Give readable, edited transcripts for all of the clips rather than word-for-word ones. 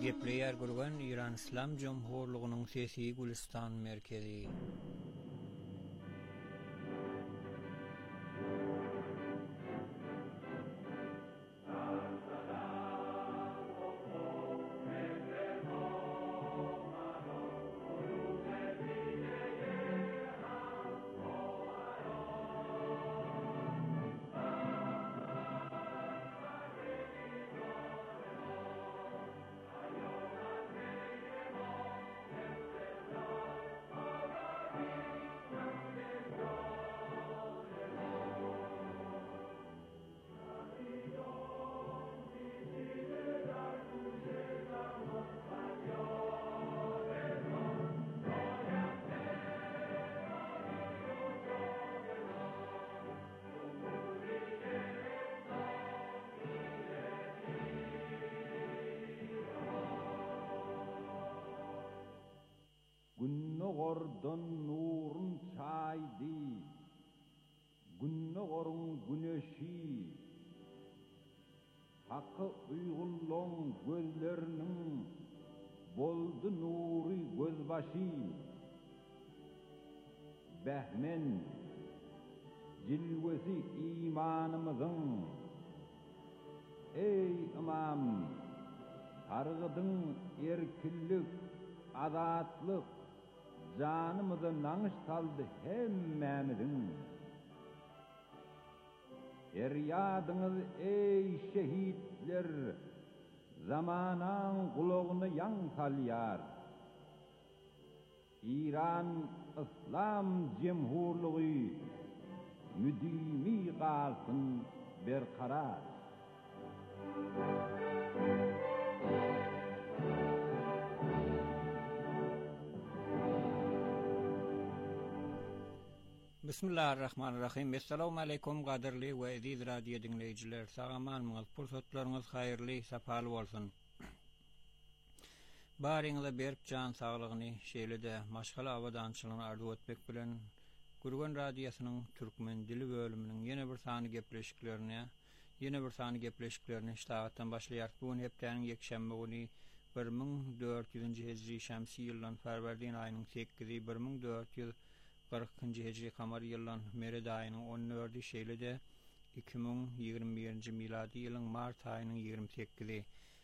Gepleýär gurgan Iran İslam Jumhurlygynyň sesi Gülistan merkezi. Günnogordan nurun çaydi, günnogorun güneşi, hakkı uygulluğun gözlerinin boldu nuri gözbaşı, behmen cilvesi imanımızın, ey imam, targıdın erkillik, azatlık, canımızı nanış saldı hemmemizin. Feryadınız ey şehitler, zamanan kulağını yan salyar. İran İslam Cemhurluğu müdimi kalsın berkarar. Bismillahirrahmanirrahim. Assalamu aleykum gaderli we aziz radio dinleyijiler. Sagamanlyňyz, pursatlaryňyz haýyrly, sapaly bolsun. Baryňyza berip jan saglygyny, şeýle-de maşgala awadançylygyny arzu etmek bilen Gurgan radiosynyň türkmen dili bölüminiň ýene bir sany gepleşiklerini iştahatdan başlaýar. Bu hepdeniň ýekşembe güni 1400-nji hejri şämsi ýylyň Ferwerdin aýynyň 8-i 1440-njy hejri kamar ýylyň Mered aýynyň 14-i şeýle-de 2021-nji miladi ýylyň mart aýynyň 28-i.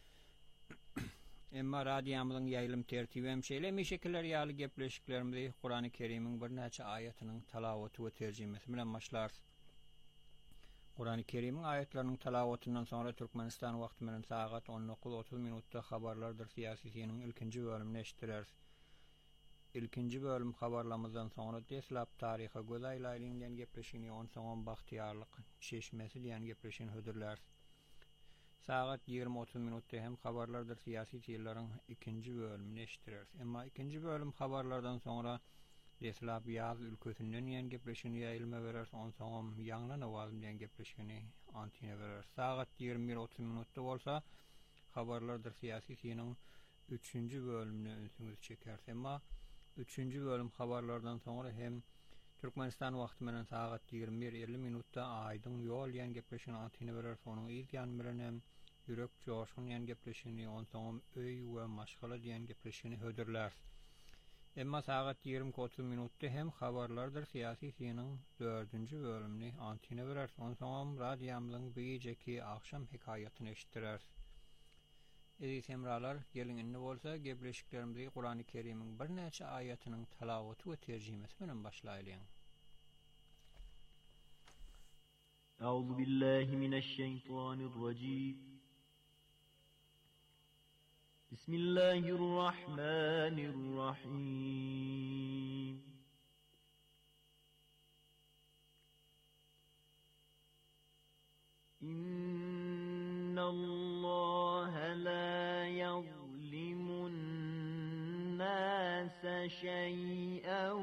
Emma radiýamyzyň ýaýlym tertibi hem şeýle şekiller ýaly gepleşiklerimizi Qur'an-ı Kerim'iň bir näçe aýatynyň talawaty we terjimesi bilen başlar. Qur'an-ı Kerim'iň aýatlarynyň talawatyndan soňra Türkmenistan wagty bilen sagat 19:30 minutda habarlardyr siýasiyetiň ilkinji bölümini eşitdiler. İlkinji bölüm habarlamazdan soňra deslap taryha göz aýlaýlan gepleşigini soňam bagtyarlyk çeşmesi diýen gepleşigini hödürler. Sagat 20:30 minutda hem habarlardyr siýasy ýyllaryň ikinji bölümini eşitdiler. Emma ikinji bölüm habarlardan soňra deslap ýaz ülkesinden ýen gepleşigini ýaýylma berer, soňam ýanglan awazym diýen gepleşigini antina berer. Sagat 21:30 minutda bolsa habarlardyr siýasy ýyllaryň 3-nji bölümini öňüňiz çeker. Emma 3-nji bölüm habarlardan soňra hem Türkmenistan wagty bilen sagat 21:50 minutda aýdyň ýol ýen gepleşigini antina berer, soňam ýan bilen hem ýürek joşun ýen gepleşigini soňam öý we maşgala diýen gepleşigini hödürler. Emma sagat 20:30 minutda hem habarlardyr siýasy ýylyň 4-nji bölümini antina berer, soňam radiýamyzyň beýjeki akşam hekaýatyny eşitdirer. Eziz hemralar, gelin inni bolsa gepleşiklerimizi Qur'an-ı Kerim'iň bir näçe aýatynyň talawaty we terjimesi bilen başlaýalyň. Euzu billahi mineşşeytanirracim. Bismillahirrahmanirrahim. İnnallâhe lâ yazlimun nâse şey'en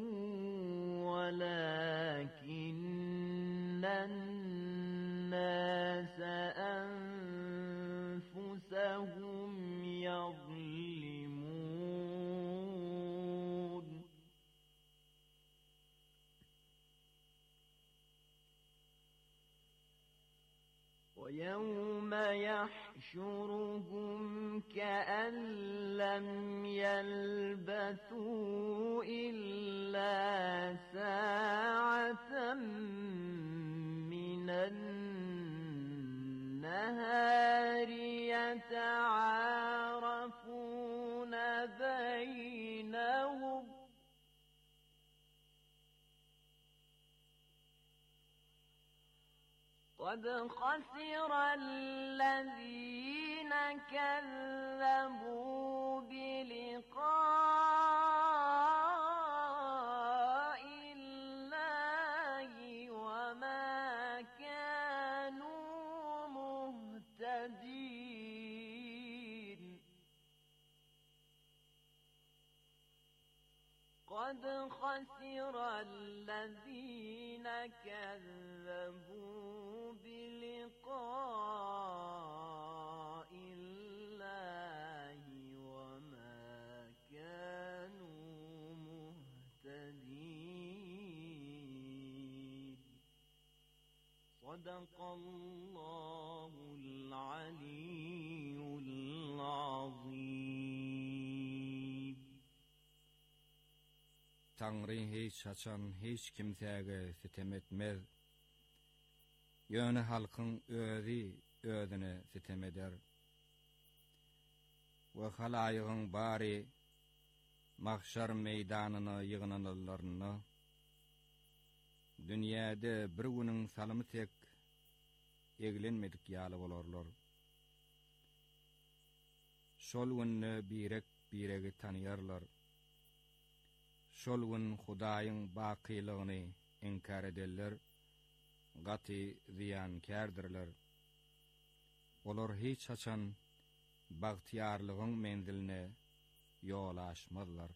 velâkinnen nâse enfusehum yazlimun. ويوم يحشرهم كأن لم يلبثوا إلا ساعة من النهار يتعارفون بينهم قد خسر الذين كذبوا بلقاء الله وما كانوا مهتدين قد خسر الذين كذبوا بلقاء الله وما كانوا مهتدين صدق الله العلي العظيم. Tanrı hiç açan hiç kimsege sitem etmez. Yöne halkın ödüne sitem eder. Ve halayığın bari mahşar meydanına yığınanlarını dünyada bir günün salımı tek eglenmedik yalı bolarlar. Şol günü biregi tanıyarlar. Şol gün Hudaýyň bakylygyny inkar ederler, gaty ziýankärdirler. Olar hiç açan bagtyarlygyň menziline ýol aşmazlar.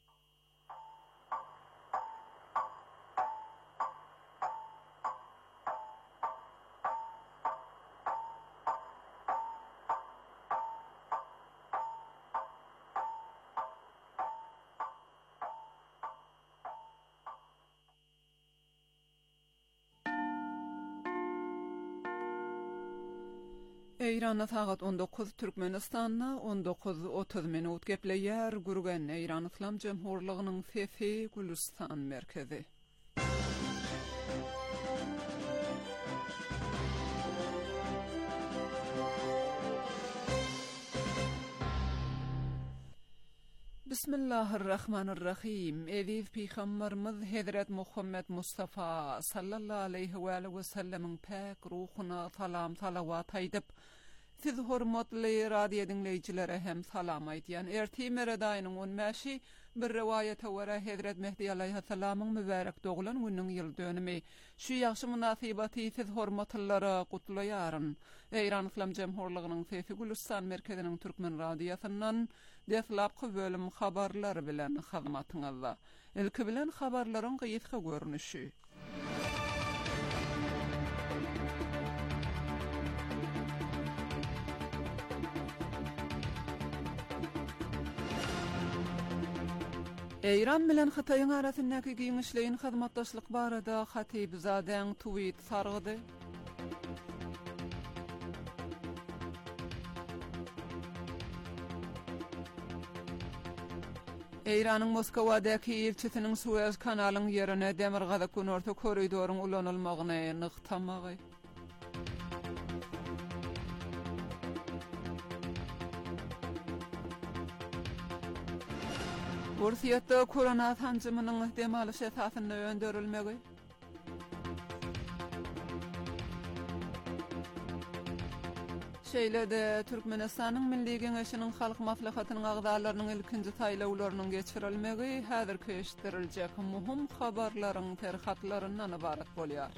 Eýranda sagat 19 Türkmenistanda 19:30 minut gepleýär gürgen Eýran Islam Jemhurlygynyň Fefi Gülistan merkezi. Bismillahirrahmanirrahim. Eviv Peygamberimiz Hazret Muhammed Mustafa sallallahu aleyhi ve sellem'in pek ruhuna salam salavat aýdyp, siz hormatly radio dinleýijilere hem salam aýdýan. Ertime redaýynyň 15-i bir rewayete görä Hazret Mehdi aleyhissalamyň mübarek doglan günüň ýyl dönümi. Şu ýaxşy munasabaty siz hormatlylara gutlaýaryn. Eýran Islam Jemhurlygynyň Fefi Gülistan merkeziniň türkmen radiosundan deslapky bölüm habarlar bilen hyzmatyňyzda. Ilki bilen habarlaryň gyýyska görnüşi. Eýran bilen Hataýyň arasyndaky giňişleýin hyzmatdaşlyk barada Hatybzadeň tweet sargydy. Eýranyň Moskovadaky elçisiniň Suez kanalynyň ýerine demir gaza konorta koridoryň ulanylmagyny nykdamagy. Bursiyatda korona tanjymynyň ihtimaly şehatyny öndürilmegi. Şeýlede Türkmenistanyň Milli Geňeşiniň halk maslahatynyň agdalarynyň ilkinji taýlawlarynyň geçirilmegi häzirki eşitdiriljek muhim habarlaryň terhatlaryndan ibarat bolýar.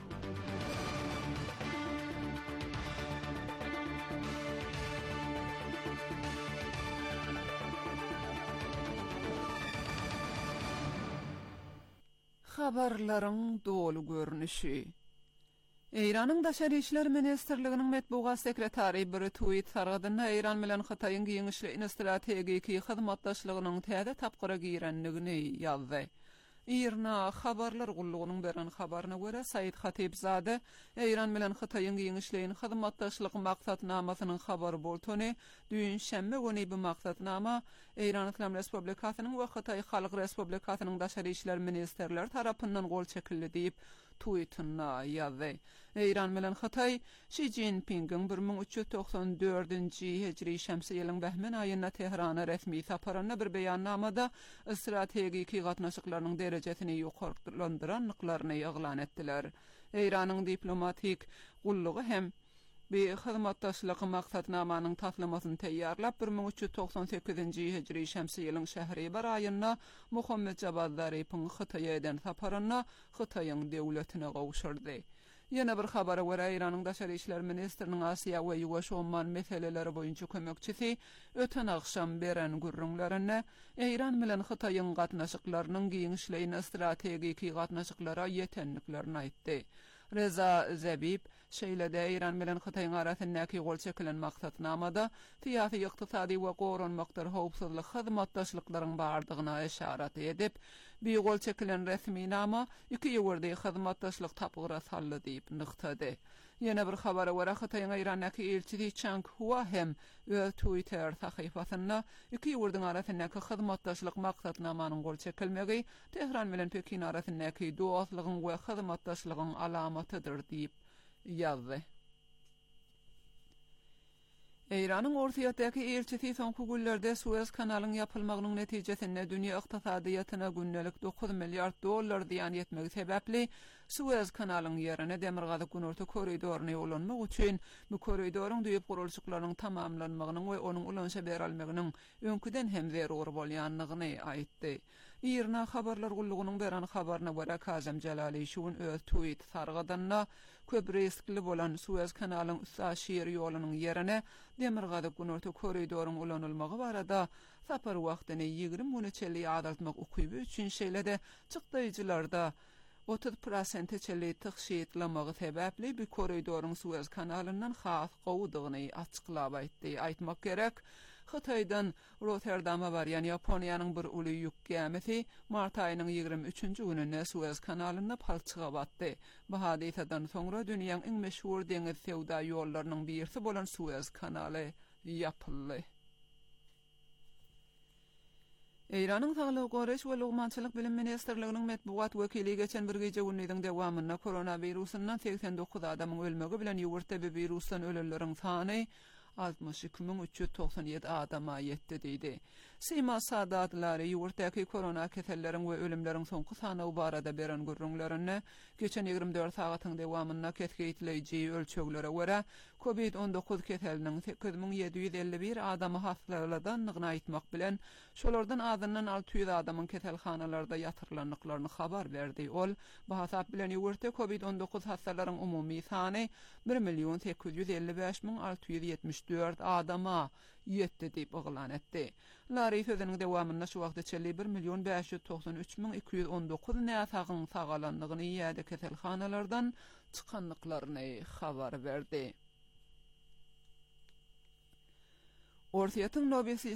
Habarlaryň dolu görnüşi. Eýranyň Daşary işler ministrliginiň medbugat sekretary bir tweet sargydyna Eýran bilen Hataýyň giňişli strategiki hyzmatdaşlygynyň täze tapgyra girenligini ýazdy. İrna habarlar gulluğunun beren habarına göre Said Hatibzade İran bilen Xitayın giňişleýin hyzmatdaşlyk maksatnamasynyň habary boltony düýün şemme güni bu maksatnama İran Islam Respublikasynyň we Xitay Halk Respublikasynyň daşary işler ministerleri tarapyndan gol çekildi diýip tweetine ýazdy. İran bilen Xitay Xi Jinping'in 1394-nji hijri şemsi ýylyň Behmen aýyna Tehrana resmi saparyna bir beýannamada strategik gatnaşyklarynyň derejesini ýokarlandyranyklaryny ýaglan etdiler. İranyň diplomatik gullugy hem bir hyzmatdaşlyk maksatnamanyň taslamasyny teýýarlap 1398-nji hijri şemsi ýylyň Şähribar aýyna Muhammed Javad Zarifiň Xitaýa eden saparyna Xitaýyň döwletine gowşurdy. Ýene bir habara görä İranyň daşary işler ministeriniň Asiýa we Ýuwaş Oman meseleleri boýunça kömekçisi öten akşam beren gürrüňlerine İran bilen Xitaýyň gatnaşyklarynyň giňişleýine strategik gatnaşyklara ýetenliklerini aýtdy. Reza Zabib şeýlede İran bilen Xitaýyň arasyndaky gol çekilen maksatnamada tiýasy, ykdysady we goranmaktar howpsuzlyk hyzmatdaşlyklaryň bardygyna işaret edip, bir gol çekilen resmi nama iki ýewirde hyzmatdaşlyk tapgyra sally diýip nykdady. Ýene bir habara görä Xitaýyň İrandaky elçisi Chang Hua hem öz Twitter sahypasyna iki ýewirdiň arasyndaky hyzmatdaşlyk maksatnamanyň gol çekilmegi Tehran bilen Pekin arasyndaky dostlygyň we hyzmatdaşlygyň alamatydyr diýip ýazdy. İran'ın Ortaýatdaky elçisi soňky günlerde Suez kanalynyň ýapylmagynyň netijesinde dünýä ykdysadyýatyna günnelik $9 milyard diýan ýetmegi sebäpli Suez kanalynyň ýerine demirgazy günorta korridoryny ýolanmak üçin bu korridoryň düýüp gurulşyklarynyň tamamlanmagynyň we onuň ulanşa berilmeginiň öňküden hem zerur bolýanlygyny aýtdy. İrna habarlar gullugynyň beren habaryna görä Kazem Jalaliýewiň öz tweet sargydanyna köp riskli bolan Suez kanalynyň üstşehir ýolunyň ýerine demirgazy günorta korridoryň ulanylmagy barada sapar wagtyny 20 müneçeli adatmak ukyby üçin şeýlede çykdyjylarda 30% çeli tyşytlamagy sebäpli bu korridoryň Suez kanalyndan has gowudygyny açyklap aýtdy. Aýtmak gerek, Xitaýdan Rotterdama barýan Ýaponiýanyň bir uly ýük gemisi mart aýynyň 23-nji gününe Suez kanalyna palçyga batdy. Bu hadisadan soňra dünýäň iň meşhur deňiz sewda ýollarynyň birisi bolan Suez kanaly ýapyldy. İran'ın Sağlyk Goreş we Lugmançylyk bilim ministerliginiň medbuat wekili geçen bir gece günniň dewamynda koronawirusundan 89 adamyň ölmegi bilen ýurtda bu wirusdan ölenleriň sany 62.397 adama ýetdi diýdi. Sima sadatlary ýurtdaky korona keselleriň we ölümleriň soňky sany barada beren gürrüňlerini geçen 24 sagatyň dewamynda kesgeytleýiji ölçeglere görä COVID-19 keseliniň 8751 adamy hastalanýanyny aýtmak bilen şolardan azyndan 600 adamyň keselhanalarda ýatyrylanyklaryny habar berdi. Ol bu hasap bilen ýurtda COVID-19 hastalaryň umumy sany 1.855.674 adama ýetdi diýip oglan etdi. Lary sözüniň dewamynda şu wagtda 1.593.219 näsagyň sagalanlygyny ýa-da keselhanalardan çykanlyklaryny habar berdi. Ortaýatyň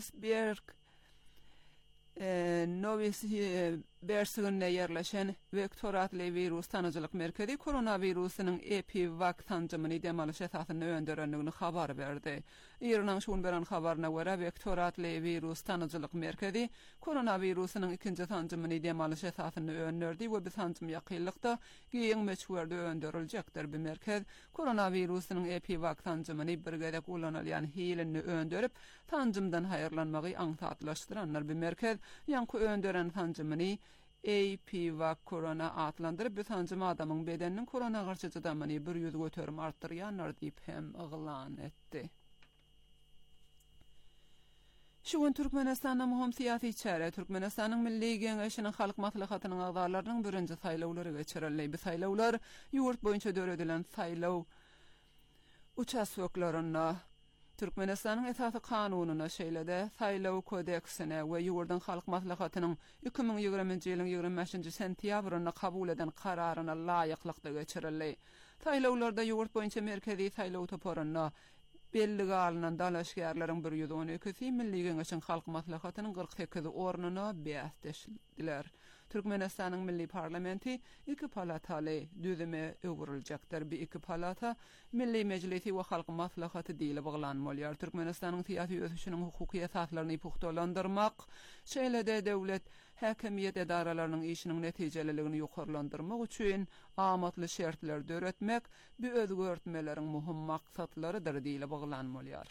Novosibirsk'de yerleşen vektoratly virus tanıcılık merkezi koronavirusynyň EpiVac tanjymyny demalyş esasyny öndürendigini habar berdi. İran'ın şun beren habaryna görä vektoratly virus tanıcılık merkezi koronavirusynyň ikinji tanjymyny demalyş esasyny öndürdi we bu tanjym ýakynlykda giň meçhurde öndüriljekdir. Bu merkez koronavirusynyň EpiVac tanjymyny birgede kullanylýan hilini öndürip tanjymdan haýyrlanmagy aňsatlaşdyranlar. Bu merkez ýanky öndüren tanjymyny EpiVac korona adlandyryp bu tanjym adamyň bedeniniň korona garşy çydamyny 100 götürüm artdyrýanlar diýip hem yglan etdi. Şu gün Türkmenistanda muhim siyasi çare Türkmenistanyň Milli Geňeşiniň halk maslahatynyň agzalarynyň birinji saýlawlary geçirildi. Bu saýlawlar ýurt boýunça döredilen saýlaw uçaşoklaryna Türkmenistanyň esasy kanunyna şeýlede saýlaw kodeksine we ýurtdyň halk maslahatynyň 2020-nji ýylyň 25-nji sentýabryna kabul eden kararyna laýyklykda geçirildi. Saýlawlarda ýurt boýunça merkezi saýlaw toporyna belli galynan dalaşgärleriň 112-si Milli Geňeşiň halk maslahatynyň 48 ornuny beýasdeşdiler. Türkmenistanyň milli parlamenti 2 palataly düzüme öwrüljekdir. Bu 2 palata Milli Meclisi we Halk Maslahaty diýilip baglanmalýar. Türkmenistanyň syýasy ösüşiniň hukuky esaslaryny puhtalandyrmak, şeýle-de döwlet häkimiýet edaralarynyň işiniň netijeliligini ýokarlandyrmak üçin amatly şertler döretmek bu özgörtmeleriň muhim maksatlarydyr diýilip baglanmalýar.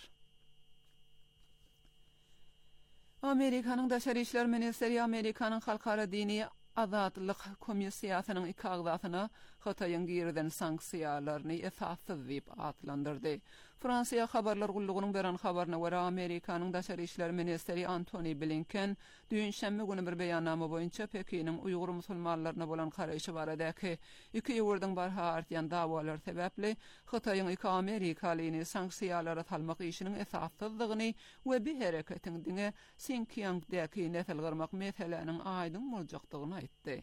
Amerikanyň Daşary işler ministeri Amerikanyň Halkara Dini Azatlyk Komissiýasynyň iki agzasyna Hataýyň girden sanksiýalaryny esassyz diýip atlandyrdy. Fransiýa habarlar gullugynyň beren habaryna görä Amerikanyň Daşary işler ministeri Antony Blinken düýünşembe güni bir beýannama boýunça Pekiniň Uýgur musulmanlaryna bolan garaşy baradaky iki ýurduň barha artýan dawalar sebäpli Hataýyň iki Amerikalyny sanksiýalara salmak işiniň esassyzlygyny we bir hereketiň diňe Xinjiangdaky nesel gyrmak meseleniň aýdyn boljakdygyny aýtdy.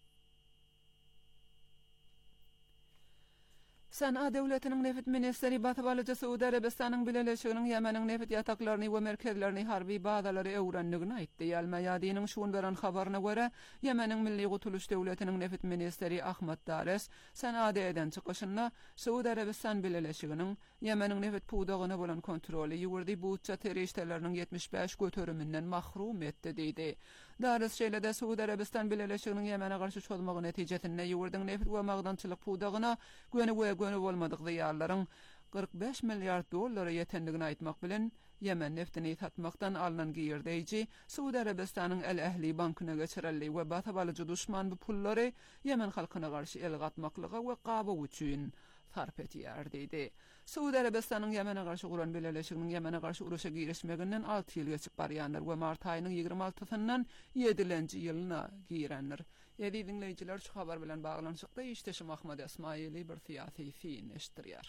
Sana döwletiniň nefit ministeri Batybalyja Suudi Arabistanyň Birleşiginiň Ýemeniň nefit ýataklaryny we merkezlerini harby bazalary öwrendigini aýtdy. Ýal-Mayadiniň şuun beren habaryna görä, Ýemeniň Milli Gutuluş Döwletiniň nefit ministeri Ahmad Dares Sanadyň çykyşynda Suudi Arabistan Birleşiginiň Ýemeniň nefit puwdagyna bolan kontroly ýurdy buçça terişleriniň 75 göteriminden mahrum etdi diýdi. Dares şeýle-de Suudi Arabistan Birleşiginiň Ýemene garşy çözmegi netijesinde ýurdyň nefit we magdançylyk puwdagyna güni bolmadyk ýallaryň 45 milliard dollara ýetendigini aýtmak bilen Ýemen neftini satmakdan alynan giýirdeýji Suudi Arabistanyň El Ahli bankyna geçirildi we Batybalyja duşman bu pullary Ýemen halkyna garşy el gatmaklyga we gaby üçin sarp etýär diýdi. Suudi Arabistanyň Ýemene garşy guran Birleşiginiň Ýemene garşy uruşa girişmeginden 6 ýyl geçip barýandyr we mart aýynyň 26-syndan 7-nji ýylyna girendir. Ýa-da dinleýijiler şu habar bilen baglanyşykda işteşim Ahmad Esmaili bir syýasy fin eşdirýär.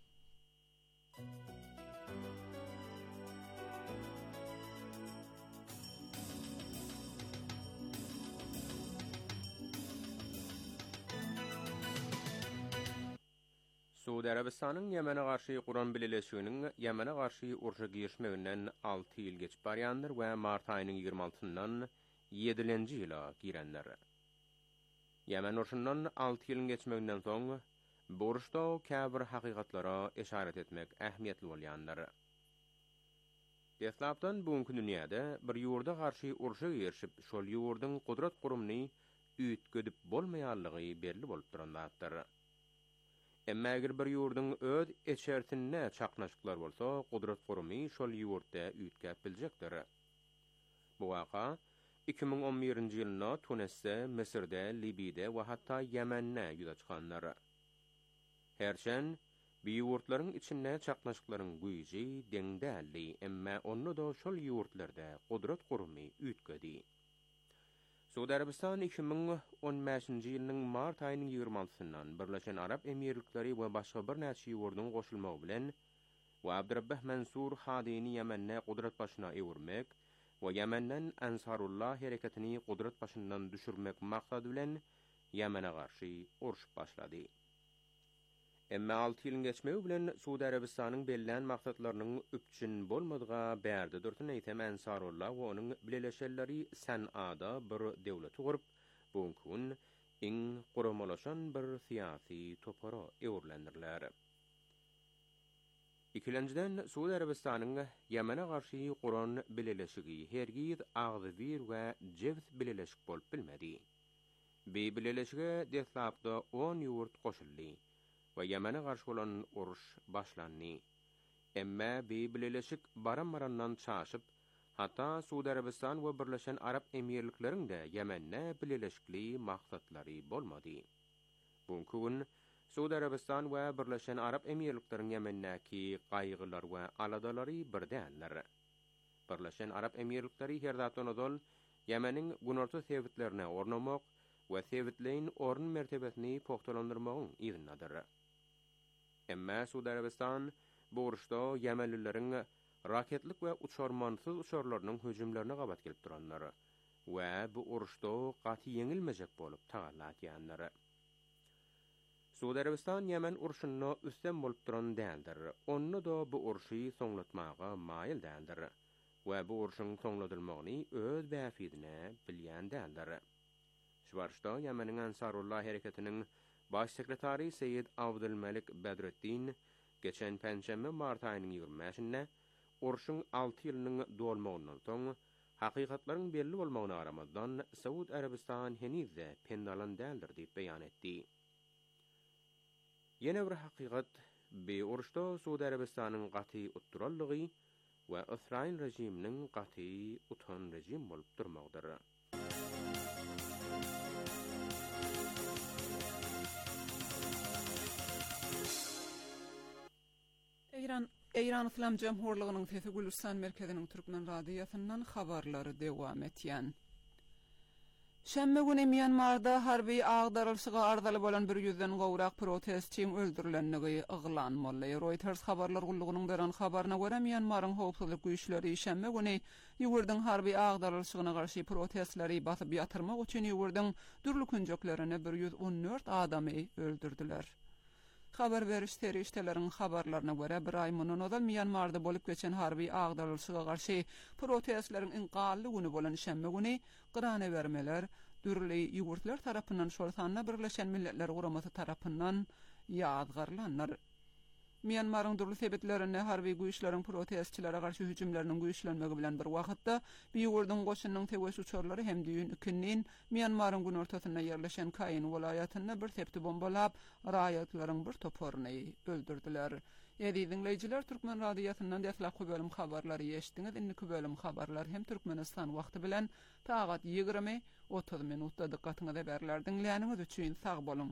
Suudi Arabistanyň Ýemene garşy guran Birleşiginiň Ýemene garşy uruşa girişmeginden 6 ýyl geçip barýandyr we mart aýynyň 26-syndan 7-nji ýyla girenler. Ýemen uruşundan 6 ýyl geçmeginden soň bu uruşda käbir hakygatlara eşaret etmek ähmiýetli bolýandyr. Deslapdan buňky dünýäde bir ýurda garşy uruşa girişip şol ýurdyň gudrat gurumyny üýtgedip bolmaýanlygy belli bolup durandadyr. Emma eger bir ýurdyň öz eçertine çaknaşyklar bolsa, gudrat gurumy şol ýurtda üýtgäp biljekdir. Bu waka 2011-nji ýylda Tunisde, Misirde, Libyade we hatda Ýemenne ýüze çykanlar. Herçen bu ýurtlaryň içinde çaknaşyklaryň güýji deňdäli, emma onu da şol ýurtlarda gudrat gurumy üýtgedi. Suudi Arabistan 2015-nji ýylyň mart aýynyň 26-syndan Birleşen Arab Emirlikleri we başga bir näçe ýurduň goşulmagy bilen we Abdurrabbah Mansur Hadyny Ýemenne gudrat başyna ewirmek we Ýemenden Ansarullah hereketini gudrat başyndan düşürmek maksady bilen Ýemene garşy uruş başlady. Emma 6 ýyl geçmegi bilen Suudi Arabistanyň bellilen maksatlarynyň üpçün bolmadyga bärde durtun eýtem Ansarullah we onuň bileşenleri Sanada bir döwlet gurup, buňkün iň guramalaşan bir syýasy topara ewirlendirler. Ikilenjiden Suudi Arabistanyň Ýemene garşy guran bileşigi hergiz agzybir we jewz bileşik bolup bilmedi. Bu bileşige deslapda 10 ýurt goşuldy we Ýemene garşy bolan uruş başlandy. Emma bu bileşik baran-barandan çaşyp, hatta Suudi Arabistan we Birleşen Arab Emirlikleriň de Ýemenne bileşikli maksatlary bolmady. Buňky gün Suudi Arabistan we Birleşen Arab Emirlikleriň Ýemennäki gaýgylar we aladalary birdänler. Birleşen Arab Emirlikleri her zatdan ozal Ýemeniň günorta sebitlerine ornamak we sebitleýin orun mertebesini pohtalandyrmagyň ýerinadyr. Emma Suudi Arabistan bu uruşda Ýemenlileriň raketlik we uçarmansyz uçarlarynyň hüjümlerine gabat gelip duranlar we bu uruşda gaty ýeňilmejek bolup tagallatýanlar. Suudi Arabistan Ýemen uruşyna üstten bolup duran däldir. Onu da bu uruşy soňlatmaga maýil däldir we bu uruşyň soňladylmagyny öz bäfidine bilýän däldir. barşda Ýemeniň Ansarullah hereketiniň baş sekretary Seyyid Abdülmelik Bedrettin geçen pençeme mart aýynyň 25-nde urşuň 6 ýylynyň dolmagyndan soň hakykatlaryň belli bolmagyna garamazdan Saud Arabistan henizde pendalan däldir diýip beýan etdi. Ýene bir hakykat be urşda Saud Arabistanyň gaty uturallygy we İsrail rejiminiň gaty utan rejim bolup durmagdyr. Eýran Islam Jamhurlygynyň Sesi Gülüstan merkeziniň Türkmen radiosynyň habarlary dewam etýän. Şemme güni Myanmarda harby agdarylşyga ardaly bolan 100-den gowrak protestçiň öldürilenligi yglanmaly. Reuters habarlar gullugynyň beran habaryna görä Myanmaryň howpsuzlyk güýçleri şemme güni ýugurdyň harby agdarylşygyna garşy protestleri basyp ýatyrmak üçin ýugurdyň dürli künjeklerini 114 adamy öldürdiler. Habar beriş terişdeleriň habarlaryna görä bir ay mundan ozal Myanmarda bolup geçen harby agdarylşyga garşy protestleriň inqally güni bolan şemme güni gyrana bermeler dürli ýugurtlar tarapyndan şolsanna Birleşen Milletler Guramasy tarapyndan ýazgarlanlar. Myanmaryň dürli sebetlerini harby güýçleriň protestçilere garşy hüjümleriniň güýçlenmegi bilen bir wagtda ýugurdyň goşunyň tegeş uçarlary hem düýün ikinin Myanmaryň gün ortasyna ýerleşen Kayin welaýatyna bir septi bombalap raýatlaryň bir toporuny öldürdiler. Ýa-da dinleýijiler, Türkmen radiosynyň däşlapky bölüm habarlary ýeşdiňiz. Indiki bölüm habarlar hem Türkmenistan wagty bilen saat 20:30 minutda dikkatyňyza berler. Dinleýäniňiz üçin sag bolun.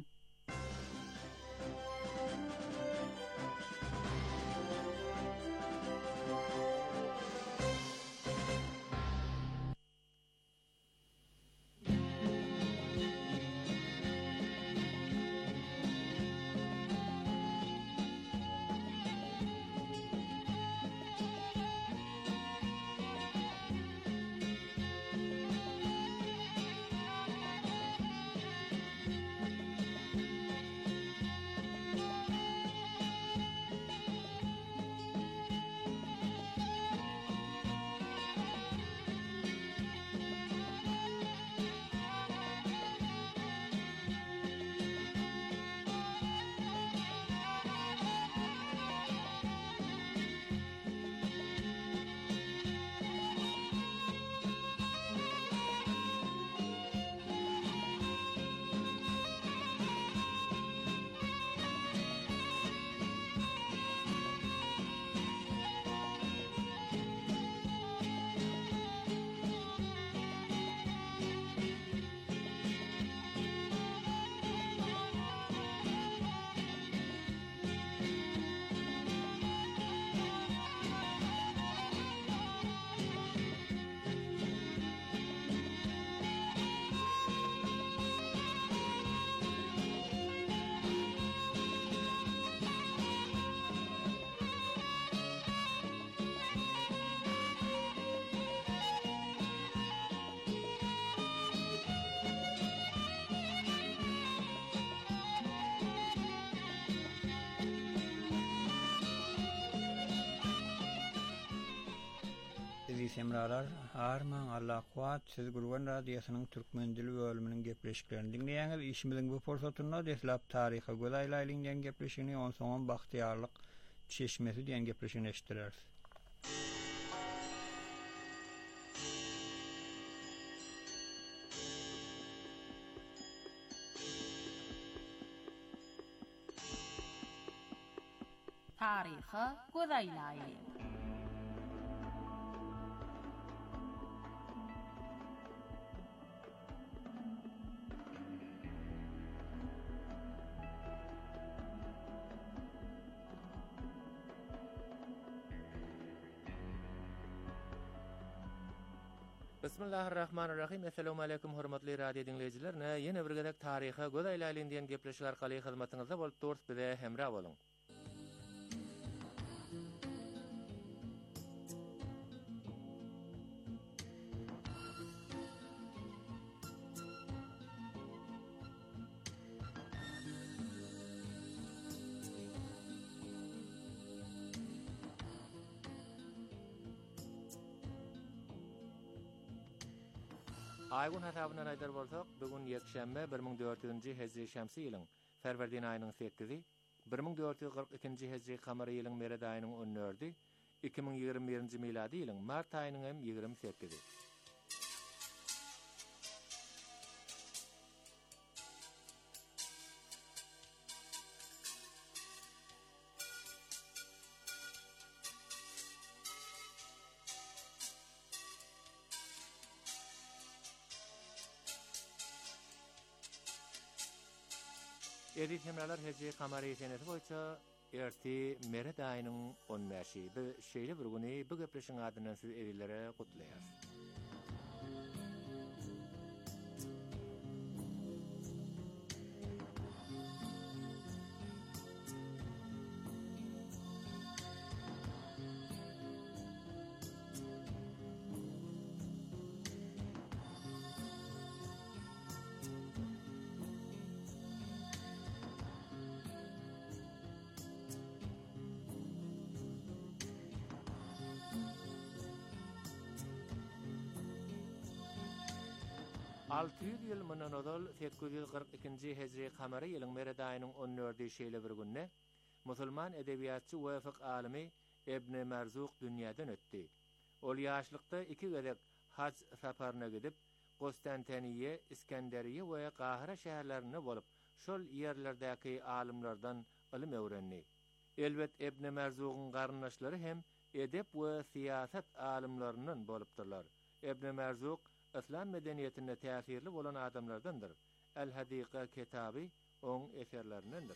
Semralar harman Allah kuat siz Gurban radiosynyň türkmen dili bölüminiň gepleşiklerini dinleýäňiz. Işimiziň bu forsatynda deslap taryha gözaýlaýlyňdan gepleşigini onsoň bagtyarlyk çeşmesi diýen gepleşigini eşitdiler. Taryha gözaýlaýly. Bismillahirrahmanirrahim. Assalamu alaykum hormatly radio dinleyijiler. Ýene bir gezek taryha gözaýlaýlyn diýen gepleşik arkaly hyzmatyňyzda bolup durýar, bize hemra boluň. Aygun hasabından aydar bolsak, bugün yekşembe 1400-nji hejri şemsi ýylyň Ferwerdin aýynyň 8-i, 1442-nji hejri kamary ýylyň Mered aýynyň 14-i, 2021-nji miladi ýylyň mart aýynyň hem 28-i. Edip hemralar hejri kamary seneti boýunça erti Mered aýynyň 15-i. Bu şeýle bir güni bu gepleşiň adyndan siz edilere gutlaýar. Altı yıl mundan odal 842-nji hejri kamary ýylyň Mered aýynyň 14-i şeýle bir günne musulman edebiýatçy we fiqh alimi Ibn Marzuq dünýäden ötdi. Ol ýaşlykda 2 gezek hac saparyna gidip Konstantiniýe, Iskenderiýe we Qahira şäherlerine bolup şol ýerlerdäki alimlerden ilim öwrendi. Elbet Ibn Marzuqyň garyndaşlary hem edep we siýasat alimlerinden bolupdyrlar. Ibn Marzuq İslam medeniýetine täsirli bolan adamlardandyr. El-Hadiqa kitaby oň eserlerindendir.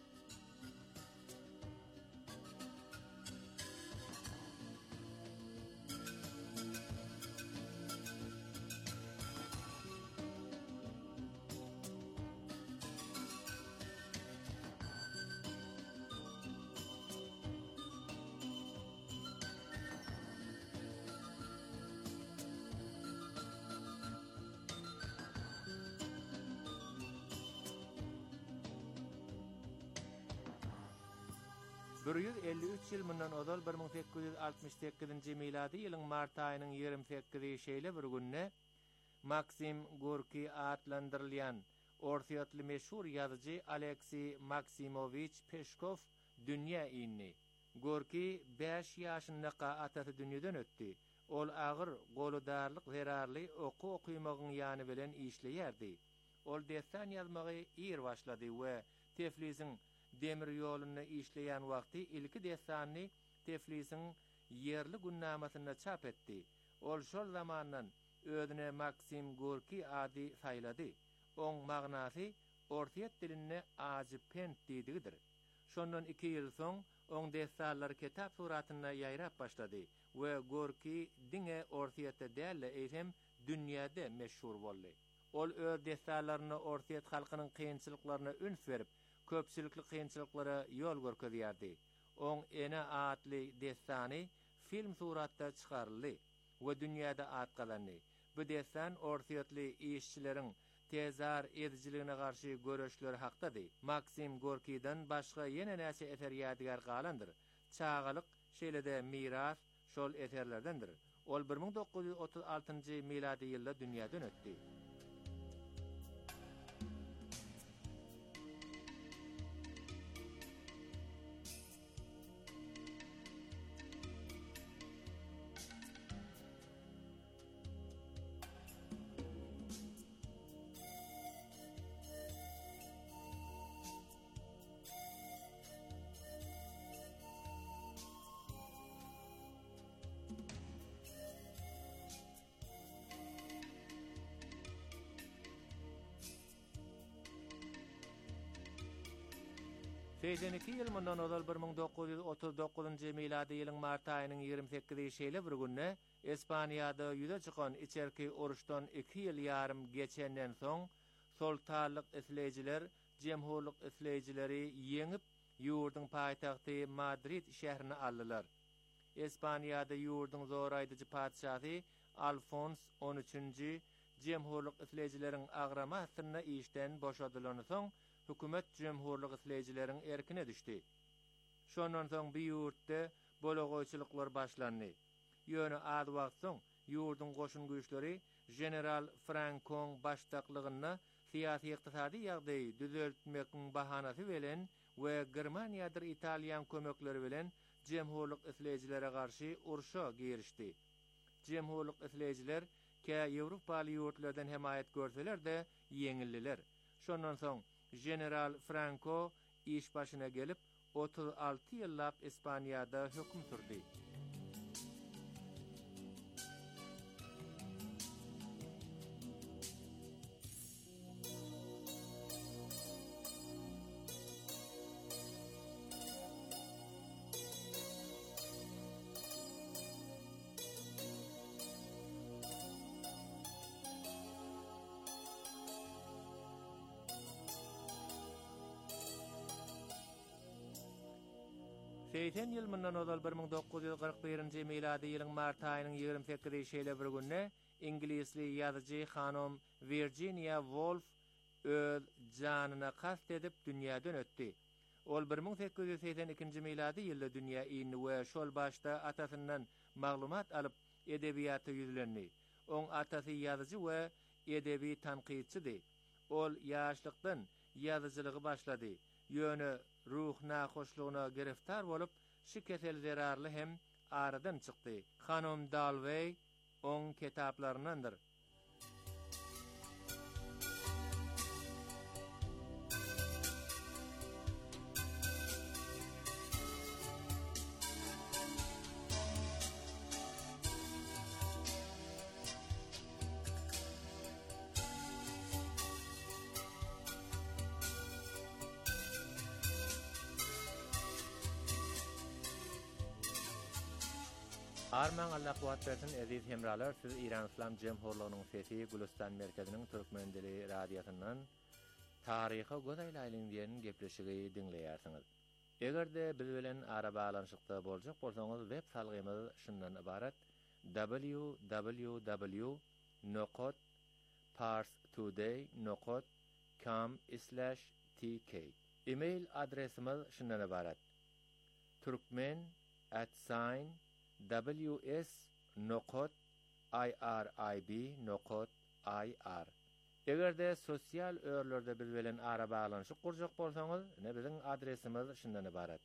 Bir 153 ýyl mundan odal 1868-nji miladi ýylyň mart aýynyň 28-i şeýle bir günne Maksim Gorki adlandyrylýan orsiýatly meşhur ýazyjy Aleksey Maksimovich Peshkov dünýä indi. Gorki 5 ýaşynda atasy dünýeden ötdi. Ol agyr, goludarlyk zerarly okuýmagyň ýany bilen işleýärdi. Ol destan ýazmagy ýer başlady we Tiflis'in demir ýoluny işleýän wagty ilki destanny Tiflis'in ýerli günnamasyna çap etdi. Ol şol zamandan özüne Maksim Gorki ady saýlady. Oň magnasy orsiýet diline ajypent diýdigidir. Şondan 2 ýyl soň oň destanlar kitap suratyna ýaýrap başlady we Gorki diňe orsiýetde däl eýsem dünýäde meşhur boldy. Ol öz destanlaryny orsiýet halkynyň kynçylyklaryna üns berip köpçülikli kynçylyklara ýol görkezýärdi. Oň ene atly destany film suratda çykaryldy we dünýäde at galandy. Bu destan orsiýetli işçileriň tezar edijiligine garşy göreşleri hakdady. Maksim Gorki'den başga ýene näçe eser ýadigar galandyr. Çağalyk şeýlede miras şol eserlerdendir. Ol 1936-njy miladi ýylda dünýäden ötdi. Seýzeniki ýyl mundan odal 1939-njy miladi ýylyň mart aýynyň 28-i şeýle bir günne Ispaniýada ýüze çykan içerki uruşdan 2 ýyl ýarym geçenden soň soltarlyk isleýijiler jemhurlyk isleýijileri ýeňip ýurduň paýtagty Madrid şäherini aldylar. Ispaniýada ýurduň zor aýdyjy padşahy Alfons 13-nji jemhurlyk isleýijileriň agramasynda işden boşadylan soň hökümet jemhurlyk isleýijileriň erkine düşdi. Şondan soň bu ýurtda bolagoýçylyklar başlandy. Ýöne az wagt soň ýurdun goşun güýçleri General Franco'ň başdaklygyna siyasi-ykdysady ýagdaýy düzeltmekiň bahanasy bilen we Germaniýadyr Italiýan kömekleri bilen jemhurlyk isleýjilere garşy urşa girişdi. Jemhurlyk isleýjiler Ýewropaly ýurtlardan hemayet görseler de ýeňildiler. Şondan soň General Franco iş başyna gelip 36 ýyllap Ispaniýada hökm sürdi. Seyten ýyl mundan ozal 1941-nji miladi ýylyň mart aýynyň 28-nji şeýle bir günne ingilisli ýazyjy hanom Virginia Woolf öz janyna kast edip dünýäden ötdi. Ol 1882-nji miladi ýylda dünýä ýyny we şol başda atasyndan maglumat alyp edebiýaty ýüzlendi. Oň atasy ýazyjy we edebi tanqidçidir. Ol ýaşlykdan ýazyjylygy başlady. Ýöne ruh nahoşluğuna giriftar bolup şu kesel zerarly hem aradan çykdy. Hanom Dalway oň kitaplaryndandyr. Arman Allah kuwat bersin aziz hemralar, siz İran İslam Cemhurluğunyň sesi Gülistan merkeziniň türkmen dili radiosundan taryhy gözaýlaýlyň diýen gepleşigi dinleýärsiňiz. Egerde biz bilen ara balanşykda boljak bolsaňyz web salgymyz şundan ibarat: www.parstoday.com/tk. Email adresimiz şundan ibarat: turkmen@ws.irib.ir. Egerde sosial örlerde biz bilen ara balanşyk kurjak bolsaňyz, biziň adresimiz şundan ibarat: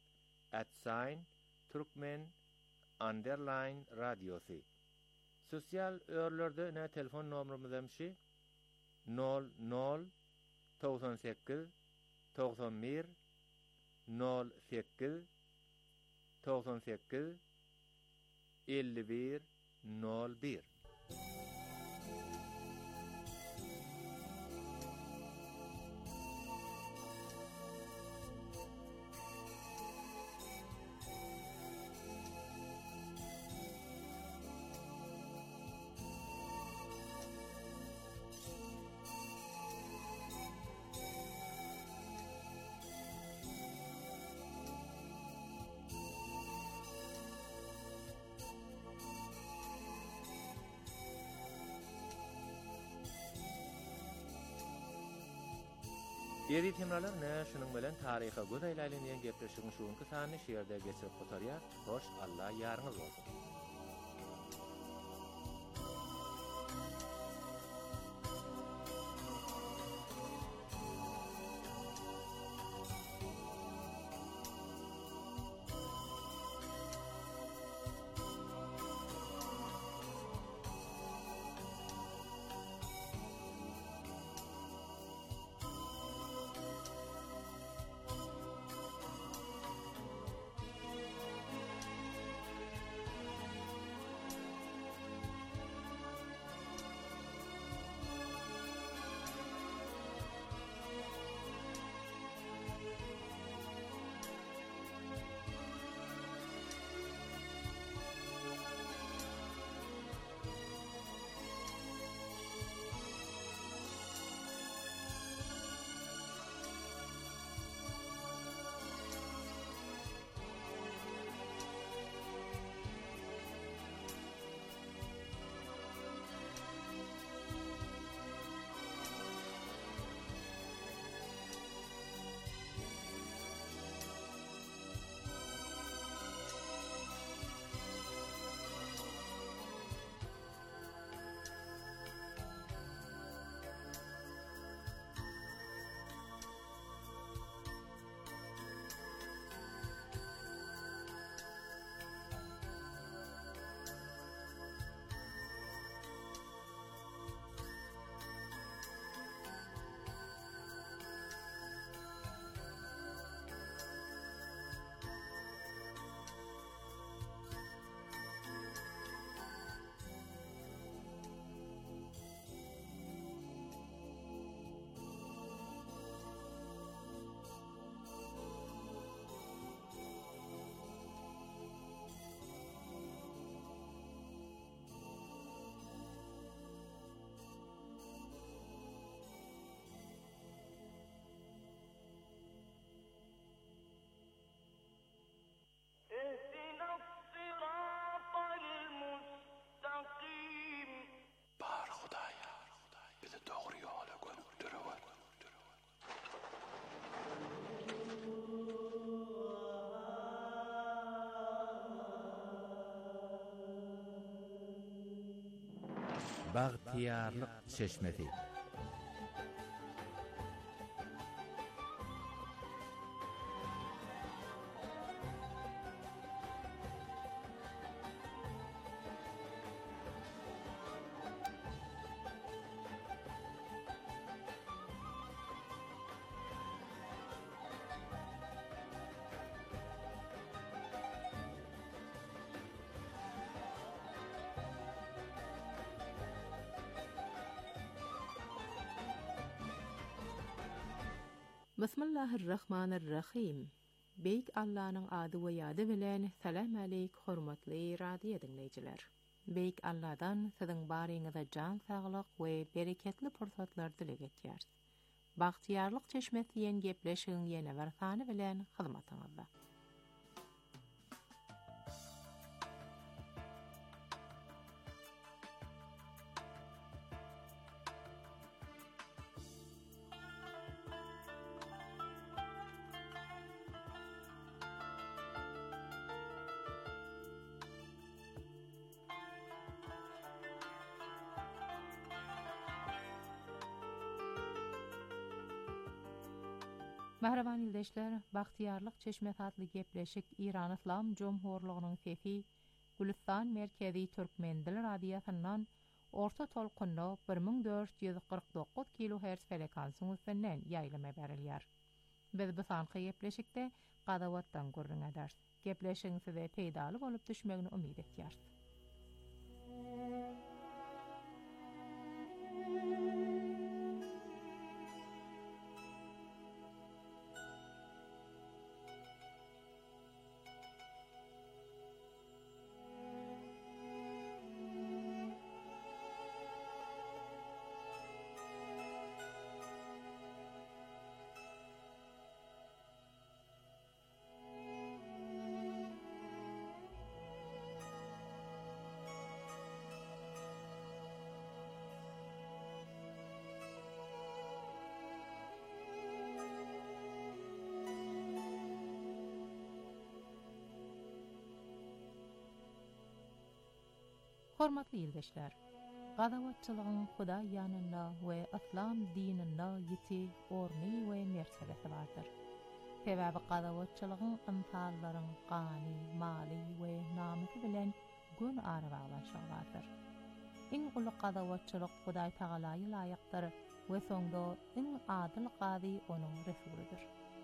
@turkmen_radiosi. Sosial örlerde telefon nomerimiz hemşi 00 98 91 08 98 51 01. Ýeri temralar şunyň bilen taryha gözaýlaýlyň gepleşigiň şuňky sany şeýerde geçip oturýar. Hoş Allah ýarňyz bolsun. Baghtiyarlyk çeşmesi. Bismillahirrahmanirrahim. Beyk Allah'ın adı ve yadı bilen salam aleyk hormatly radio dinleyiciler. Beyk Allah'dan sizin baryňyza can saglyk we bereketli pursatlar dilek etýär. Baghtiyarlyk çeşmesi ýen gepleşigiň ýene bir sany bilen hyzmatyňyzda. Mahraban ildeşler, Baghtiyarlyk çeşmesi adly gepleşik İran Islam Jomhurlygynyň sesi Gülistan merkezi Türkmen dil radiýasyndan orta tolkunda 1449 kHz frekansyň üstünden ýaýlama berilýär. Biz bu sanky gepleşikde gadawatdan gurrun ederiz. Gepleşiň size peýdaly bolup düşmegini umyd etýär. Hormatly ýurtdaşlar, gadawatçylygyň Hudaý ýanynda we Islam dininde ýiti orny we mertebesi bardyr. Sebäbi gadawatçylygyň ymsallaryň gany, maly we namysy bilen gün ara baglanşygydyr. Iň uly gadawatçylyk Hudaý Tagalaýa laýykdyr we soňda iň adyl gady onuň resulidir.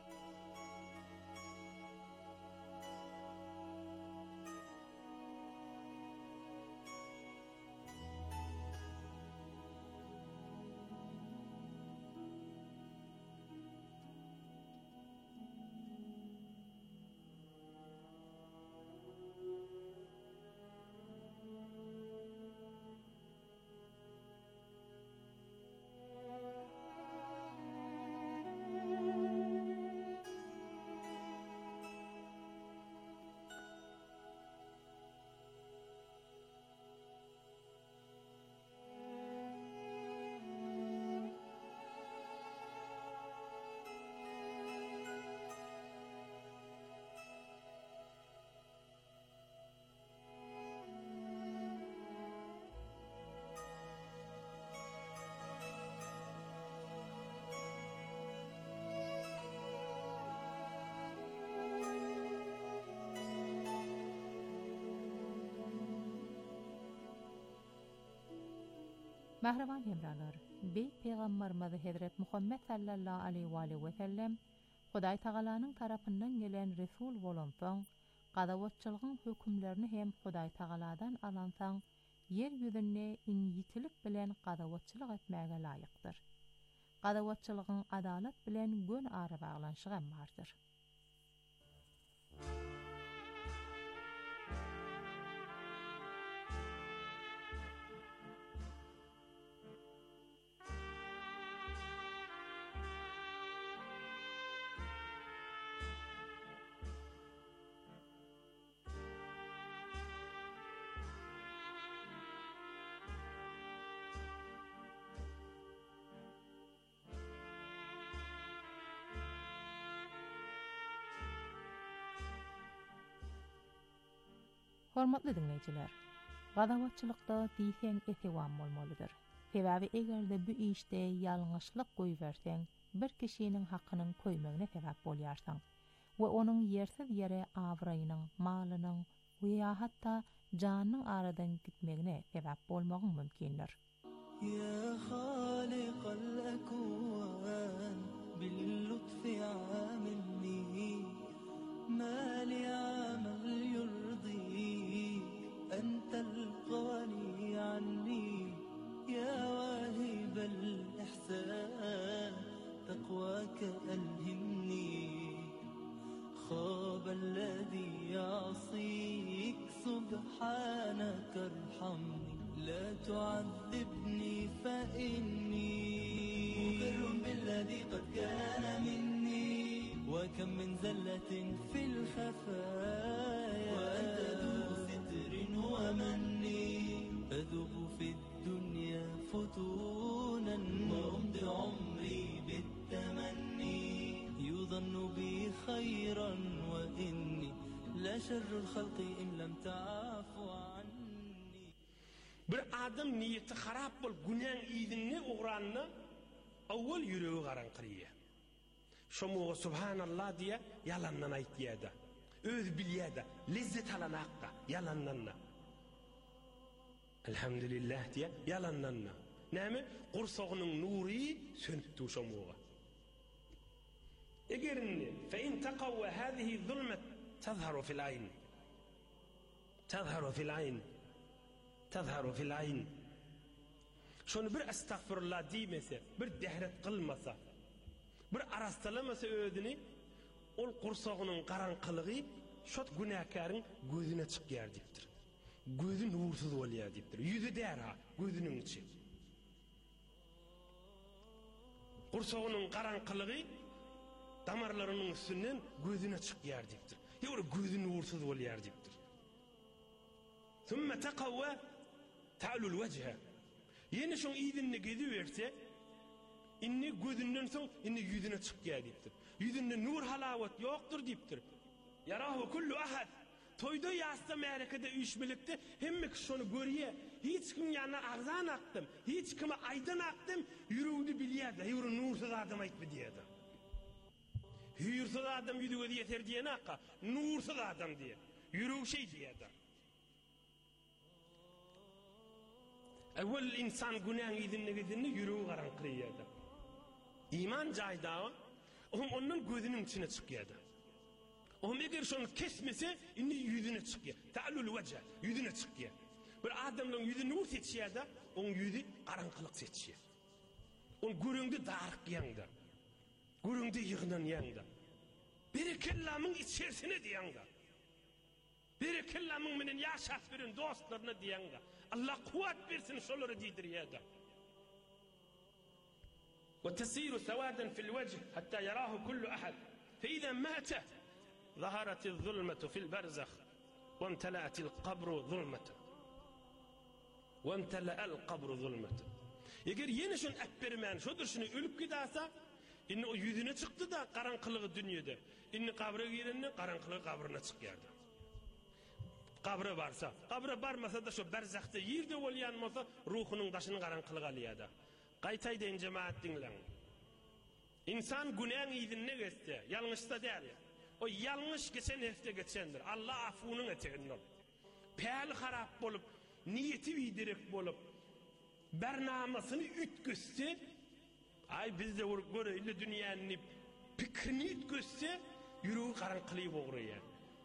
Mahraban hemralar, Beyt Peýgamberimiz Hazret Muhammed sallallahu aleyhi ve sellem Hudaý Tagalaňyň tarapyndan gelen resul bolansaň, gadawatçylygyň hökümlerini hem Hudaý Tagaladan alansaň, yer ýüzünde iňitilik bilen gadawatçylyk etmäge laýykdyr. Gadawatçylygyň adalet bilen gün ara baglanşygy bardyr. Hormatly dinleyijiler, Gadawatçylykda diýsen etewam bolmalydyr. Sebäbi egerde bu işde ýalňyşlyk goýberseň, bir kişiniň hakynyň köýmegine sebäp bolýarsaň we onuň ýersiz ýere awraýynyň, malynyň we hatda janynyň aradan gitmegine sebäp bolmagyň mümkindir. يا خالق الأكوان باللطف عاملني ما لي عمل يرضيك أنت الغني عني يا واهب الإحسان تقواك ألهمني خاب الذي يعصيك سبحانك ارحمني لا تعذبني فإني مقر بالذي قد كان مني وكم من زلة في الخفايا وأنت ذو ستر ومني أذوب في الدنيا فتونا وأمضي عمري بالتمني يظن بي خيرا وإني لا شر الخلق إن لم تعفو عني. Bir adam niyeti harap bol günäň ýygyny ugranna awwal ýüregi garanqyrýa. Şomuga subhanallah diye yalandan aýtýada. Öz bilýäda, lezzet alanaqda yalandan. Elhamdülillah diye yalandan. Näme? Gursagynyň nury sönüpdi şomuga. Egerini fe in taqawwa hadihi zulmat tazharu fil ayn. Tazharu fil ayn. تظهر في العين şonu bir estağfurullah diýmese, bir dehret kılmasa, bir arastalamasa ödüni, ol qursagynyň garanqylygy şot günäkaryň gözüne çykýar diýipdir. Gözü nursuz bolýar diýipdir. Ýüzi dära, gözüniň içi. Qursagynyň garanqylygy damarlarynyň üstünden gözüne çykýar diýipdir. Ýöre gözü nursuz bolýar diýipdir. ثم تقوى تعلو الوجه yeni şoň ýygyny gedi berse inni gözünden soň inni ýüzüne çykýar diýipdir. Ýüzünde nur halawat ýokdur diýipdir. Yarahu kullu ahad toyda ýasta märekede üýşmelikde hemme şonu görýär. Hiç kim ýana agzan aktym, hiç kime aýdan aktym, ýüregini bilýär, ýüre nursuz adam aýtmy diýär. Hüýürsüz adam ýüzüge ýeter diýen akka, nursuz adam diýer. Ýüregi şey diýär. Evvel insan günahın idinini yürüğü garanqırıydı. İman cayda onun gözünün içine çıkıyordu. Onun eğer şunu kesmese inni yüzüne çıkıyor. Ta'lul vece yüzüne çıkıyor. Bir adamın yüzü nur seçiyordu, onun yüzü karanqılık seçiyor. Onun göründü darık yandı. Göründü yığınan yandı. Bir kellamın içerisine diyandı. Bir kellamın menen yaşat verin dostlarına diyandı. Allah kuvvet versin şoları diýdirýärdi. Ve tesiru sawadan fil wajh hatta yarahu kullu ahad. Fe iza mata zaharat az-zulmatu fil barzakh wa imtala'at al-qabru zulmatan. Wa imtala'a al-qabru zulmatan. Eger yeni şun äpbermen şodur şunu ölüp gidasa, inni o ýüzüne çykdy da garanqylygy dünýede. Inni kabra girenni garanqylygy kabryna çykýardy. Kabra barsa, kabra barmasa da şu berzakta yerde bolýan bolsa ruhunyň daşyny garanqylyga alýardy. Gaýtaýdyň jemaat dinleň. İnsan günäň ýygyny geçse, ýalňyşda däl. O ýalňyş geçen hefte geçendir. Allah afunyň etegindir. Päl harap bolup, niýeti bidirek bolup, bernamasyny ütgüsse, ay bizde göreli dünýäni pikrini ütgüsse, ýüregi garanqylygy bogrýar.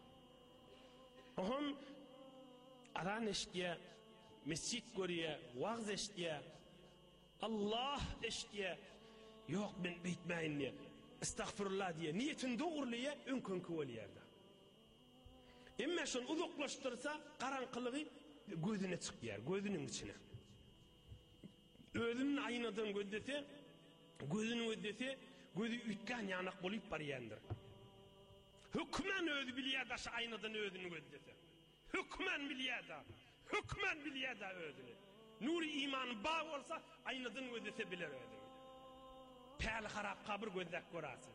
Ohum aran eşdiye, mescid görüye, vağz eşdiye, Allah eşdiye, yok ben bitmeyin diye, estağfurullah diye, niyetin doğruluya önkönkü oluyardı. Emme şunu uzaklaştırsa, karanqılığı gözüne çıkıyor, gözünün içine. Özünün aynadan gözdese, gözünün gözdese, gözü ütkan yanak bolup barıyandır. Hükmen özü bilyada şu aynadan özünü gözdese. Hükmen bilyada özünü. Nuri iman bağ olsa aynadan gözdese bilir özünü. Päl harap kabir gözdek görasın.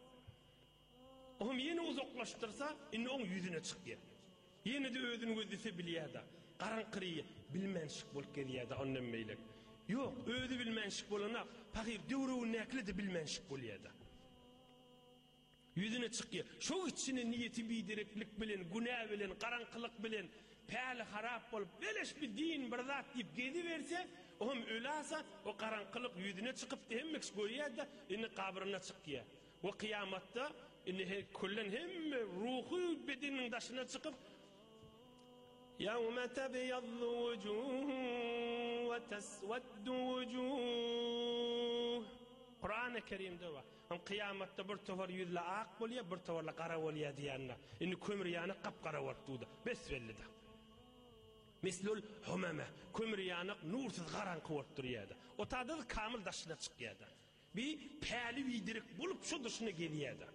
Oğum yeni uzaklaştırsa inni onun yüzüne çıkıyor. Yeni de özünü gözdese bilyada. qarankırıya bilmenşik bolup gelýärdi ondan meýlek. Ýok, özi bilmenşik bolana pahyr döwrüň näkli de bilmenşik bolýardy. Yüzüne çykýar. Şo içine niyeti bidireklik bilen, günah bilen, qarankylyk bilen, päli harap bolup, beleş bir din bir zat diýip gediberse, oňam ölasa, o qarankylyk yüzüne çykyp hemmek görýärdi, indi kabryna çykýar. O kıyamatda indi kullen hemme ruhu bedeniň daşyna çykyp يَوْمَ تَبْيَضُّ وُجُوهٌ وَتَسْوَدُّ وُجُوهٌ Kur'an-ı Kerim'de var. Kıyamatta bir tofar yüzle ak bolýar, bir tofarla qara bolýar diýenler. Indi kömür ýany qapqara bolupdy. Besbellide. Mislul humama, kömür ýany nursyz garanky bolup durýardy. O taýda kamil daşyna çykýardy. Bir päli widirik bolup şu dışına gelýärdi.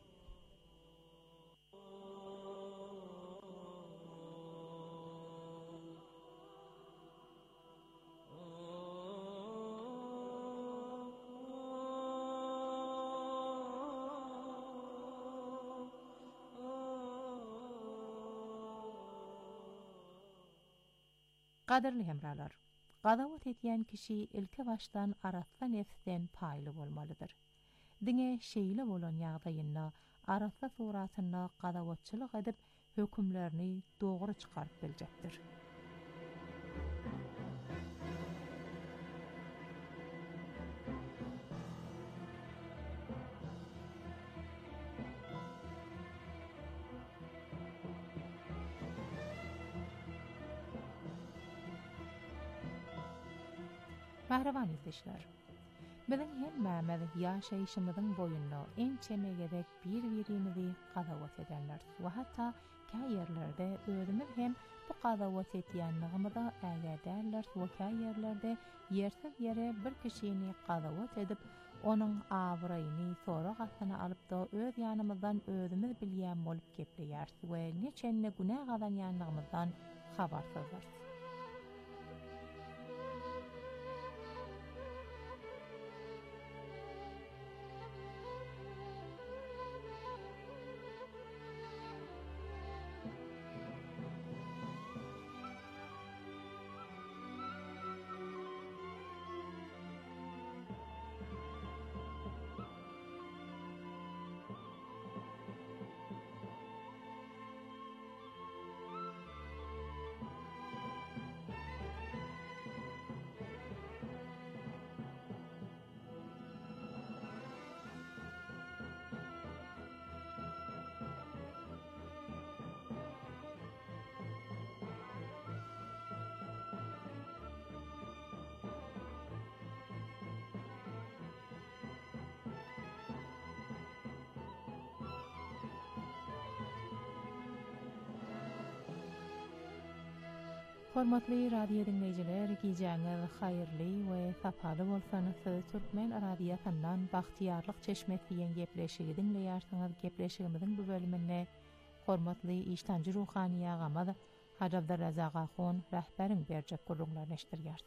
Qadirli hemralar, qadawat etýän kişi ilki başdan aratsa nefsden paýly bolmalydyr. Diňe şeýle bolan ýagdaýynda aratsa suratynda qadawatçylyk edip hökümlerini dogry çykaryp biljekdir. Mahraban izleşler. Biziň hemmämiz ýaşaýyşymyzyň boýunda ençe megedek bir-birimizi qadawat edenler we hatda käy ýerlerde özümiz hem bu qadawat etýänligimizi ägäderler we käy ýerlerde ýersiz ýere bir kişini qadawat edip onuň awraýyny sonra gatyna alyp da öz ýanymyzdan özümiz bilýän bolup gepleýär we neçenne günah gadanýanlygymyzdan habarsızlar. Hormatly radio dinleyijiler, gijaňyz haýyrly we sapaly bolsanyz, Türkmen radiosynyň Bagtyarlyk çeşmek diýen gepleşigi dinleýärsiňiz. Gepleşigimiziň bu bölüminde hormatly iştanjy ruhany agama Hacı Abdurrazak Ahun rahberiň berjek gurrunlaryny eşdirýär.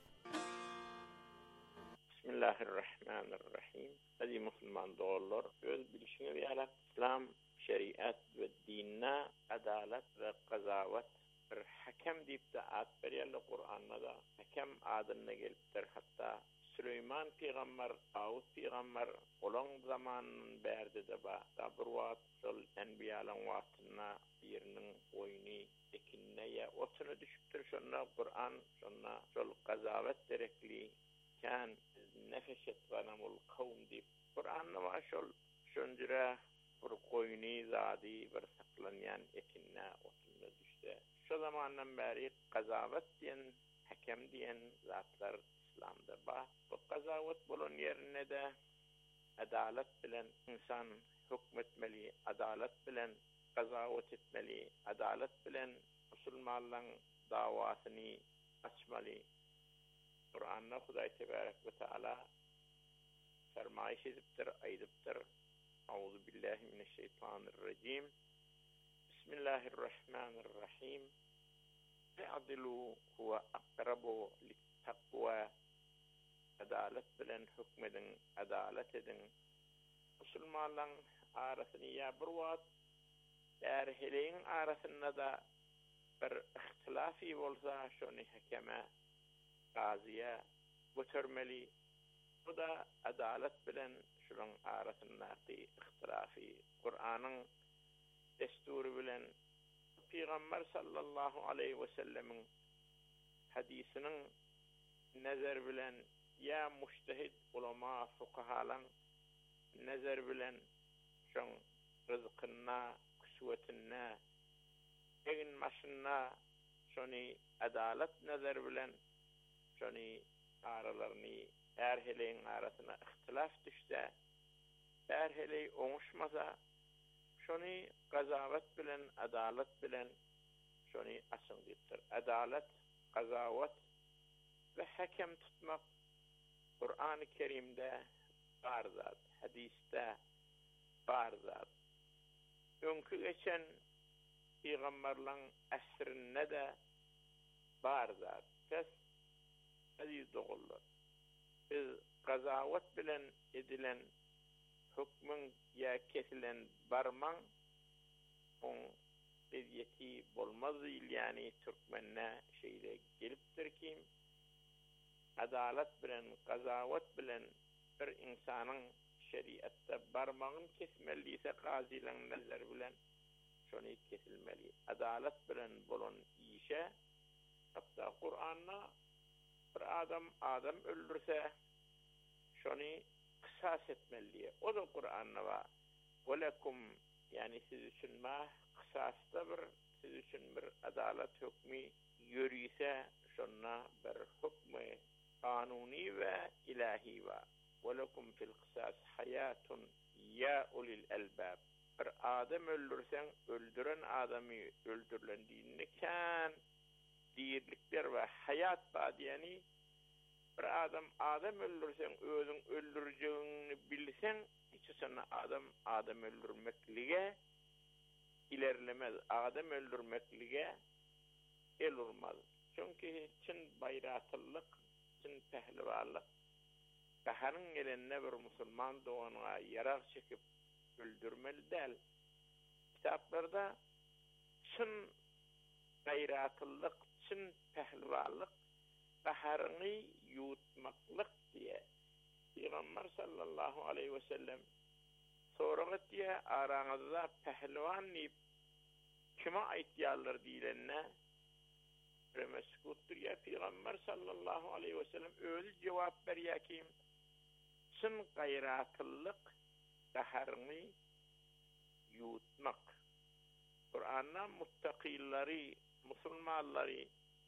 Bismillahirrahmanirrahim. Aziz musulman dogallar, öz bilişiňiz ýaly İslam şeriat we dinne adalet we qazawat bir hakem diýip de ad berýärler Kur'an'da da. Hakem adyna gelipdir. Hatta Süleyman peygamber, Davud peygamber olan zaman berdi de ba. Da bir wagt şol enbiýalaryň wagtyna biriniň oýuny ekinneýe oturup düşüpdir. Şonda Kur'an, şonda şol qazawat derekli kan nefeşet vanamul kavm diýip Kur'an'da wa şonjura bir koyuny zady bir saklanýan ekinne oturup düşdi. Şu zamandan beri qazawat diyen, hakem diyen zatlar İslam'da var. Bu qazawat bolan yerine de adalet bilen insan hükmetmeli, adalet bilen qazawat etmeli, adalet bilen musulmanlaryň dawasyny açmaly. Kur'an'da Hudaý Tebarek ve Teala fermaýş edipdir, aýdypdir. Auzu billahi mineşşeytanirracim. Bismillahirrahmanirrahim. Fa'dilu huwa aqrabu lit-taqwa. Adalet bilen hükmedin, adalet edin. Musulmanlaryň arasyny ýa bir wagt därheleýin arasynda da bir ihtilafi bolsa şonu hakeme gaziye götürmeli. Bu da adalet bilen şunun arasındaki ihtilafi Kur'an'ın desturu bilen Peygamber sallallahu aleyhi ve sellemin hadisinin nezer bilen ya mujtehid ulema fukahalan nezer bilen şon rızkına kusuvetine egin maşına şoni adalet nezer bilen şoni aralarını erheleyin arasına ihtilaf düşse erheleyi oňuşmasa şoni gazavat bilen adalet bilen şoni asın dipdir. Adalet, gazavat ve hakem tutmak Kur'an-ı Kerim'de var zat, hadiste var zat. Önkü geçen Peygamberlerin esrinde de var zat. Kes hadis doğulur. Biz gazavat bilen edilen hükmün ya kesilen barman on beziyeti bolmaz yani Türkmenne şeyle geliptir ki adalet bilen gazavat bilen bir insanın şeriatta barmağın kesmeliyse gazilen nezer bilen şonu kesilmeli. Adalet bilen bolon işe hatta Kur'an'na bir adam öldürse şonu kısas etmeli. O da Kur'an'na var. Velekum yani siz için ma kısasta bir siz için bir adalet hükmü yürüyse şonna bir hükmü kanuni ve ilahi var. Velekum fil kısas hayatun ya ulil elbab. Bir adam öldürsen öldüren adamı öldürülendiğini kan diyirlikler ve hayat var yani bir adam öldürsen özün öldüreceğini bilsen hiç sana adam öldürmekliğe ilerlemez. Adam öldürmekliğe el olmaz. Çünkü Çin bayratıllık, Çin pehlivallık kaharın gelenine bir Müslüman doğanına yarak çekip öldürmeli değil. Kitaplarda Çin bayratıllık, Çin pehlivallık kaharını yutmaklık diye Peygamber sallallahu aleyhi ve sellem soruğu diye aranızda pehlivan deyip kime aitiyarlar diyenine premeskuttur ya Peygamber sallallahu aleyhi ve sellem öyle cevap veriyor ki Çin gayratıllık kaharını yutmak. Kur'an'dan muttakilleri, Müslümanları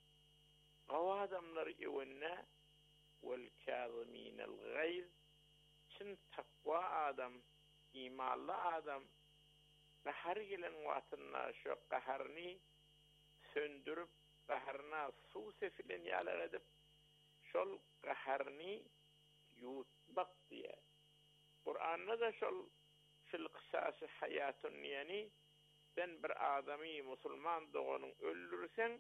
o adamlar evine vel kâzimînel gayz Çin takva adam, imanlı adam kahar gelen vatınlar şu kaharını söndürüp kaharına su sefilen yalar edip şol kaharını yutmak diye. Kur'an'da da şol fil kısası hayatun yani sen bir adamı Müslüman doğanın öldürsen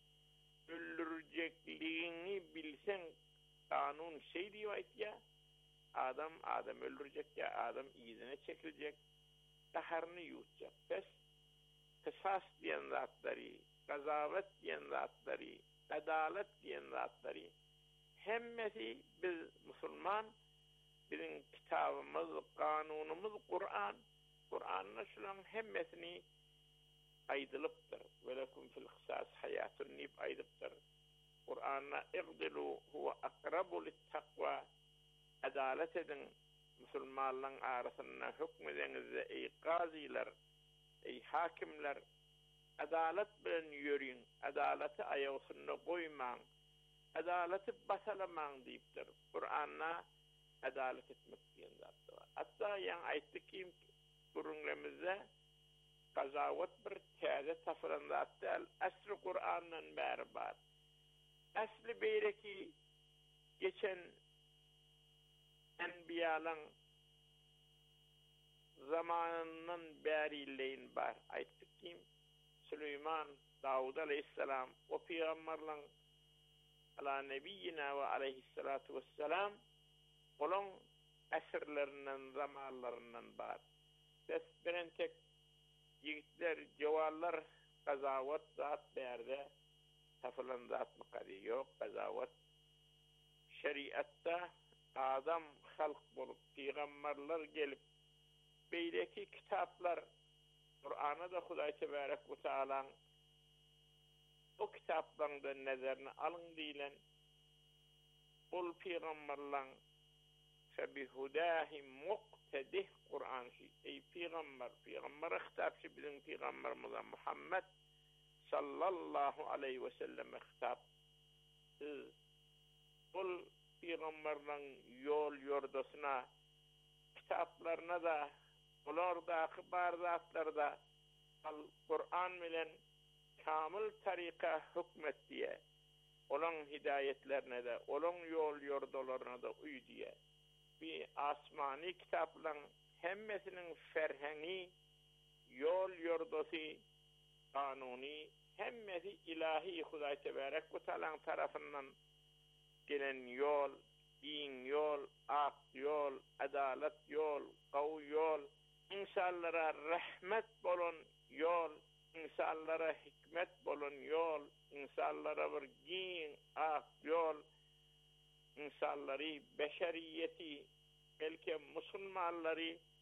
öldürecekliğini bilsen kanun şey diyor ya adam öldürecek ya adam izine çekilecek kaharını yutacak. Pes kısas diyen zatları gazavet diyen zatları adalet diyen zatları hemmesi biz Müslüman bizim kitabımız kanunumuz Kur'an'ın şulan hemmesini aydılıptır. Velekum fil kısas hayatun nib aydılıptır. Kur'an'a iqdilu huve akrabu lit takva adalet edin Müslümanların arasında hükmedenizde ey gaziler, ey hakimler adalet bilen yürüyün, adaleti ayağısında koyman, adaleti basalaman deyiptir. Kur'an'a adalet etmek diyen zaten var. Hatta yan ayettik ki kurunlemizde gazavat bir tiyade tafırında hatta asr-ı Kur'an'ın berbat. Asli beyreki geçen enbiyalan zamanının berileyin var. Ayettik ki Süleyman, Davud aleyhisselam o peygamberlerin ala nebiyyina ve aleyhissalatu vesselam onun esirlerinden, zamanlarından var. Biren tek yigitler, cevallar Qazawat zat berde tapılan zat mıkadi yok. Qazawat şeriatta adam halk bolup peygamberler gelip beydeki kitaplar Kur'an'a da Hudaý Tebarek ve Teala o kitaplardan nezerini alın diýilen ol peygamberler febihudahi muqtedih Kur'an ey peygamber hitapçı bizim peygamberimiz Muhammed sallallahu aleyhi ve sellem hitap ol peygamberlerin yol yordasına kitaplarına da olardaki barzatlarda Kur'an bilen kamil tarika hükmet diye olan hidayetlerine de olan yol yordalarına da uy diye bir asmani kitapların hemmesinin ferhengi yol yordası kanuni hemmesi ilahi Hudaý Tebarek ve Teala tarafından gelen yol, din yol, ak yol, adalet yol, qaw yol, insanlara rahmet bolon yol, insanlara hikmet bolon yol, insanlara bir din, ak yol, insanları beşeriyeti belki musulmanları